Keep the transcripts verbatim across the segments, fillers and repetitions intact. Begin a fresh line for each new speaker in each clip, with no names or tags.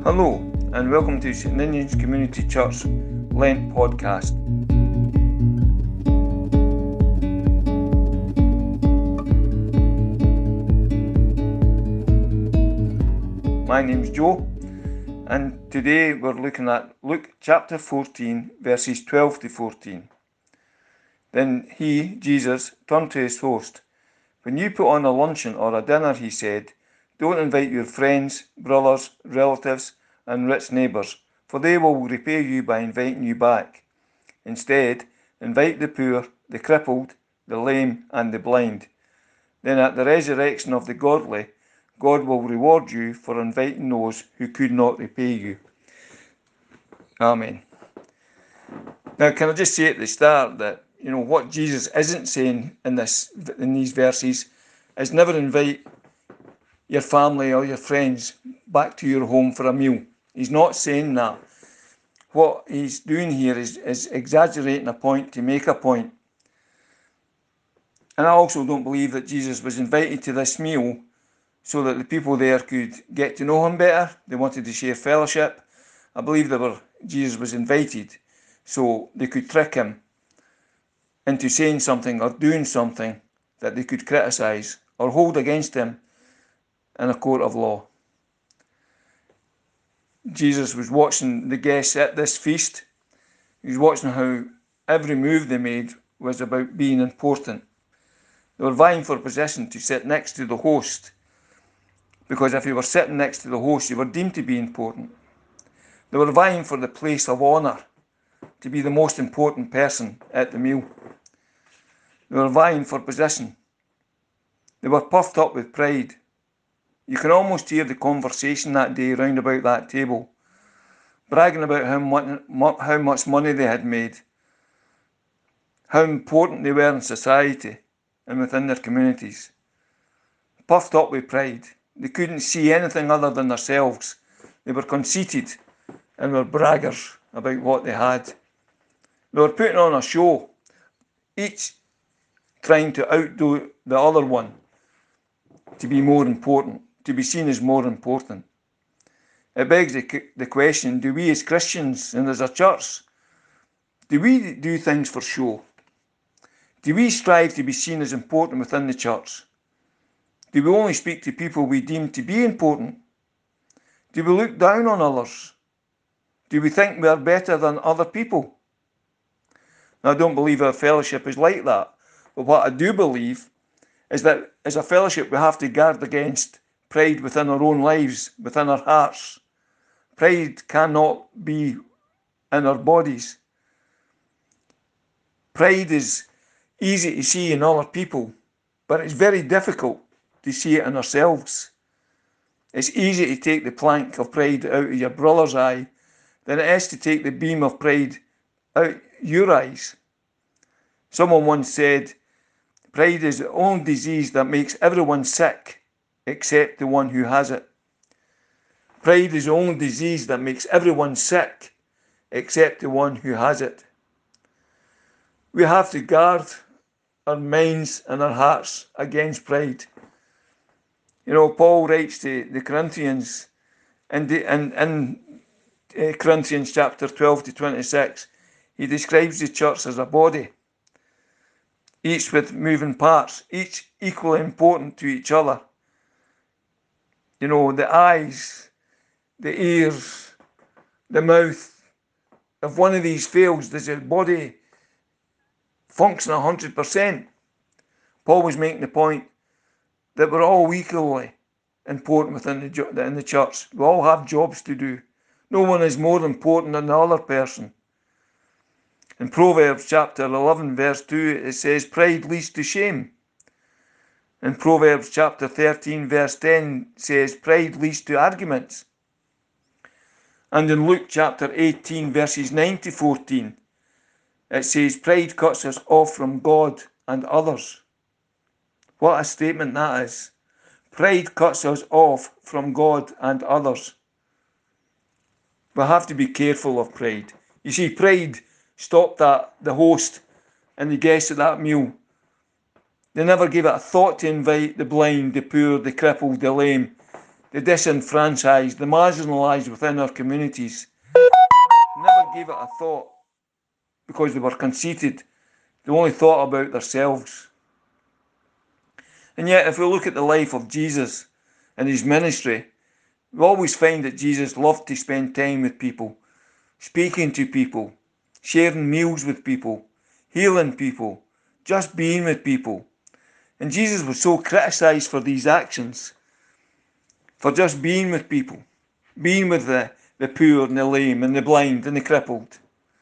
Hello, and welcome to St Ninian's Community Church Lent Podcast. My name's Joe, and today we're looking at Luke chapter fourteen, verses twelve to fourteen. Then he, Jesus, turned to his host. When you put on a luncheon or a dinner, he said, don't invite your friends, brothers, relatives, and rich neighbours, for they will repay you by inviting you back. Instead, invite the poor, the crippled, the lame, and the blind. Then at the resurrection of the godly, God will reward you for inviting those who could not repay you. Amen. Now, can I just say at the start that, you know, what Jesus isn't saying in this in these verses is never invite your family or your friends back to your home for a meal. He's not saying that. What he's doing here is, is exaggerating a point to make a point. And I also don't believe that Jesus was invited to this meal so that the people there could get to know him better. They wanted to share fellowship. I believe that were, Jesus was invited so they could trick him into saying something or doing something that they could criticise or hold against him in a court of law. Jesus was watching the guests at this feast. He was watching how every move they made was about being important. They were vying for position to sit next to the host, because if you were sitting next to the host, you were deemed to be important. They were vying for the place of honour, to be the most important person at the meal. They were vying for position. They were puffed up with pride. You can almost hear the conversation that day round about that table, bragging about how much, how much money they had made, how important they were in society and within their communities. Puffed up with pride. They couldn't see anything other than themselves. They were conceited and were braggers about what they had. They were putting on a show, each trying to outdo the other one to be more important, to be seen as more important. It begs the, the question, do we as Christians and as a church, do we do things for show? Do we strive to be seen as important within the church? Do we only speak to people we deem to be important? Do we look down on others? Do we think we are better than other people? Now, I don't believe our fellowship is like that, but what I do believe is that as a fellowship we have to guard against pride within our own lives, within our hearts. Pride cannot be in our bodies. Pride is easy to see in other people, but it's very difficult to see it in ourselves. It's easy to take the plank of pride out of your brother's eye than it is to take the beam of pride out your eyes. Someone once said, pride is the only disease that makes everyone sick except the one who has it. Pride is the only disease that makes everyone sick except the one who has it. We have to guard our minds and our hearts against pride. You know, Paul writes to the Corinthians in, the, in, in uh, Corinthians chapter twelve to twenty-six, he describes the church as a body, each with moving parts, each equally important to each other. You know, the eyes, the ears, the mouth. If one of these fails, does your body function one hundred percent? Paul was making the point that we're all equally important within the, in the church. We all have jobs to do. No one is more important than the other person. In Proverbs chapter eleven verse two, it says, pride leads to shame. In Proverbs chapter thirteen verse ten says, pride leads to arguments. And in Luke chapter eighteen verses nine to fourteen, it says, pride cuts us off from God and others. What a statement that is. Pride cuts us off from God and others. We have to be careful of pride. You see, pride stopped that, the host and the guests at that meal. They never gave it a thought to invite the blind, the poor, the crippled, the lame. the disenfranchised, the marginalised within our communities. Never gave it a thought because they were conceited. They only thought about themselves. And yet, if we look at the life of Jesus and his ministry, we always find that Jesus loved to spend time with people, speaking to people, sharing meals with people, healing people, just being with people. And Jesus was so criticised for these actions, for just being with people, being with the, the poor and the lame and the blind and the crippled.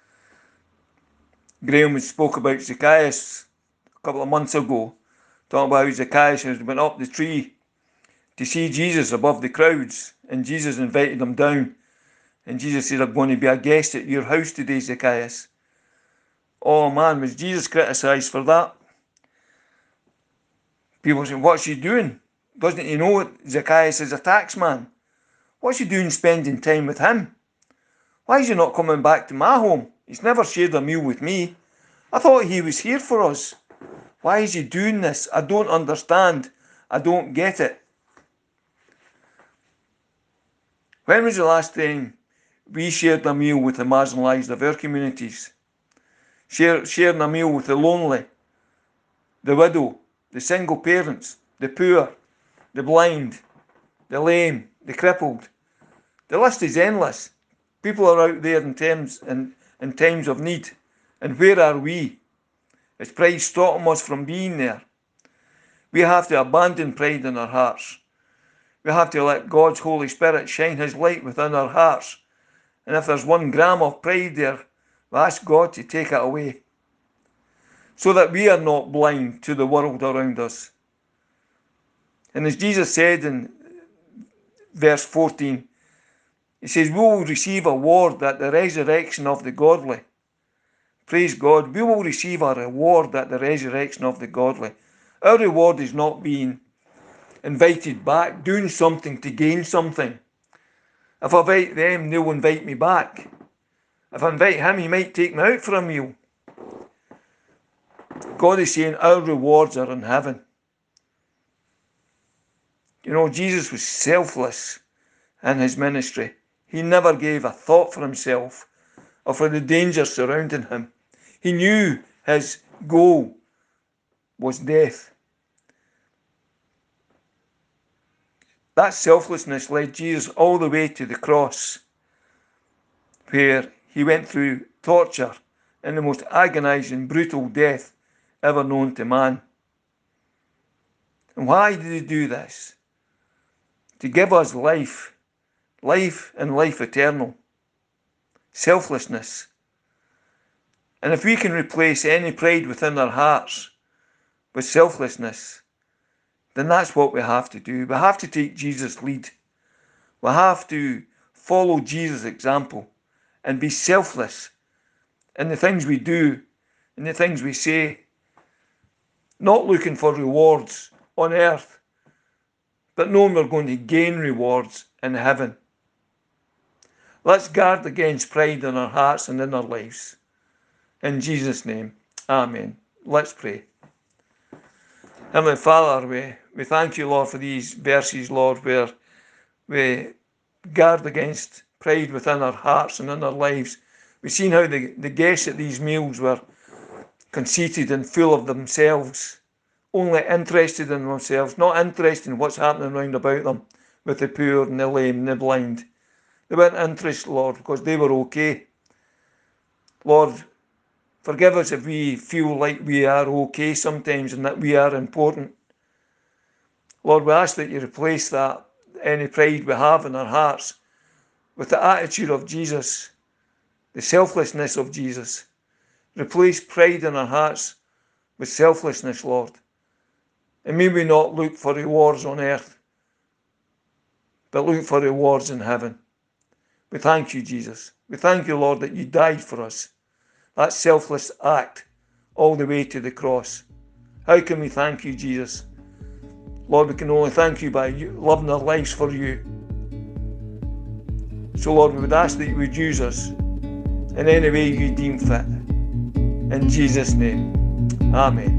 Graham spoke about Zacchaeus a couple of months ago, talking about how Zacchaeus went up the tree to see Jesus above the crowds, and Jesus invited him down. And Jesus said, I'm going to be a guest at your house today, Zacchaeus. Oh man, was Jesus criticised for that? People say, what's he doing? Doesn't he know that Zacchaeus is a tax man? What's he doing spending time with him? Why is he not coming back to my home? He's never shared a meal with me. I thought he was here for us. Why is he doing this? I don't understand. I don't get it. When was the last time we shared a meal with the marginalised of our communities? Share, sharing a meal with the lonely, the widow, the single parents, the poor, the blind, the lame, the crippled. The list is endless. People are out there in times, in, in times of need. And where are we? Is pride stopping us from being there? We have to abandon pride in our hearts. We have to let God's Holy Spirit shine his light within our hearts. And if there's one gram of pride there, we ask God to take it away, so that we are not blind to the world around us. And as Jesus said in verse fourteen, he says, we will receive a reward at the resurrection of the godly. Praise God, we will receive a reward at the resurrection of the godly. Our reward is not being invited back, doing something to gain something. If I invite them, they'll invite me back. If I invite him, he might take me out for a meal. God is saying our rewards are in heaven. You know, Jesus was selfless in his ministry. He never gave a thought for himself or for the dangers surrounding him. He knew his goal was death. That selflessness led Jesus all the way to the cross, where he went through torture and the most agonizing, brutal death ever known to man. And why did he do this? To give us life, life and life eternal. Selflessness. And if we can replace any pride within our hearts with selflessness, then that's what we have to do. We have to take Jesus' lead. We have to follow Jesus' example and be selfless in the things we do, in the things we say, not looking for rewards on earth, but knowing we're going to gain rewards in heaven. Let's guard against pride in our hearts and in our lives. In Jesus' name, amen. Let's pray. Heavenly Father, we, we thank you, Lord, for these verses, Lord, where we guard against pride within our hearts and in our lives. We've seen how the, the guests at these meals were conceited and full of themselves, only interested in themselves, not interested in what's happening round about them with the poor and the lame and the blind. They weren't interested, Lord, because they were okay. Lord, forgive us if we feel like we are okay sometimes and that we are important. Lord, we ask that you replace that, any pride we have in our hearts, with the attitude of Jesus, the selflessness of Jesus. Replace pride in our hearts with selflessness, Lord. And may we not look for rewards on earth, but look for rewards in heaven. We thank you, Jesus. We thank you, Lord, that you died for us. That selfless act all the way to the cross. How can we thank you, Jesus? Lord, we can only thank you by loving our lives for you. So, Lord, we would ask that you would use us in any way you deem fit. In Jesus' name, amen.